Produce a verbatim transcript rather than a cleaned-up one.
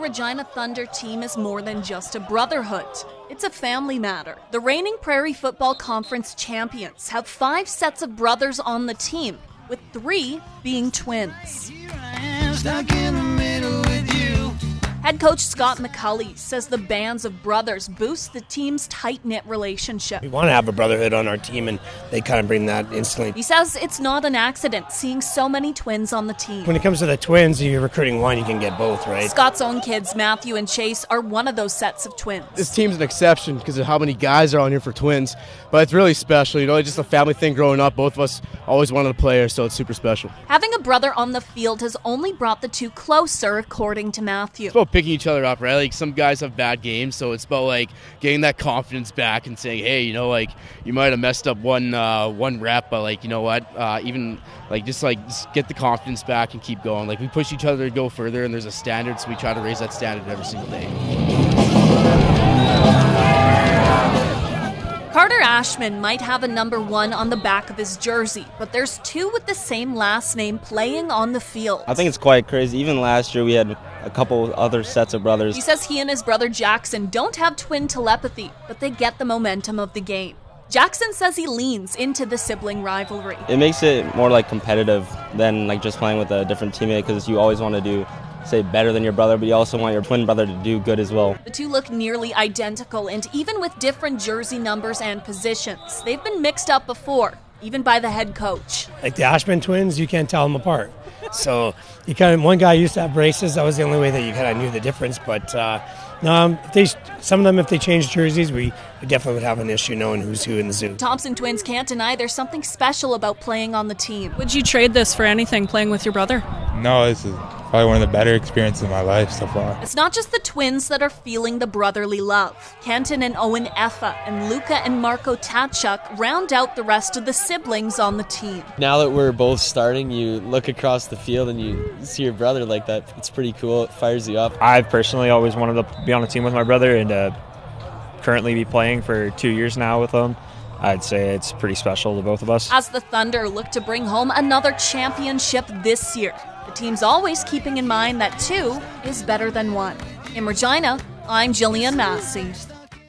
Regina Thunder team is more than just a brotherhood. It's a family matter. The reigning Prairie Football Conference champions have five sets of brothers on the team, with three being twins. Head coach Scott McCulley says the bands of brothers boost the team's tight-knit relationship. We want to have a brotherhood on our team, and they kind of bring that instantly. He says it's not an accident seeing so many twins on the team. When it comes to the twins, you're recruiting one, you can get both, right? Scott's own kids, Matthew and Chase, are one of those sets of twins. This team's an exception because of how many guys are on here for twins, but it's really special. You know, it's just a family thing growing up. Both of us always wanted a player, so it's super special. Having a brother on the field has only brought the two closer, according to Matthew. It's about picking each other up, right? Like, some guys have bad games, so it's about like getting that confidence back and saying, hey, you know, like, you might have messed up one uh, one rep, but like, you know what? Uh, even like just like just get the confidence back and keep going. Like, we push each other to go further, and there's a standard, so we try to raise that standard every single day. Carter Ashman might have a number one on the back of his jersey, but there's two with the same last name playing on the field. I think it's quite crazy. Even last year we had a couple other sets of brothers. He says he and his brother Jackson don't have twin telepathy, but they get the momentum of the game. Jackson says he leans into the sibling rivalry. It makes it more like competitive than like just playing with a different teammate, because you always want to do say better than your brother, but you also want your twin brother to do good as well. The two look nearly identical, and even with different jersey numbers and positions, they've been mixed up before, even by the head coach. Like the Ashman twins, you can't tell them apart. So you kind of, one guy used to have braces. That was the only way that you kind of knew the difference. But uh, no, if they, some of them, if they changed jerseys, we definitely would have an issue knowing who's who in the zoo. Thompson twins can't deny there's something special about playing on the team. Would you trade this for anything, playing with your brother? No, this is probably one of the better experiences of my life so far. It's not just the twins that are feeling the brotherly love. Kenton and Owen Effa and Luca and Marco Tatchuk round out the rest of the siblings on the team. Now that we're both starting, you look across the field and you see your brother like that. It's pretty cool. It fires you up. I've personally always wanted to be on a team with my brother, and uh, currently be playing for two years now with him. I'd say it's pretty special to both of us. As the Thunder look to bring home another championship this year, the team's always keeping in mind that two is better than one. In Regina, I'm Jillian Massey.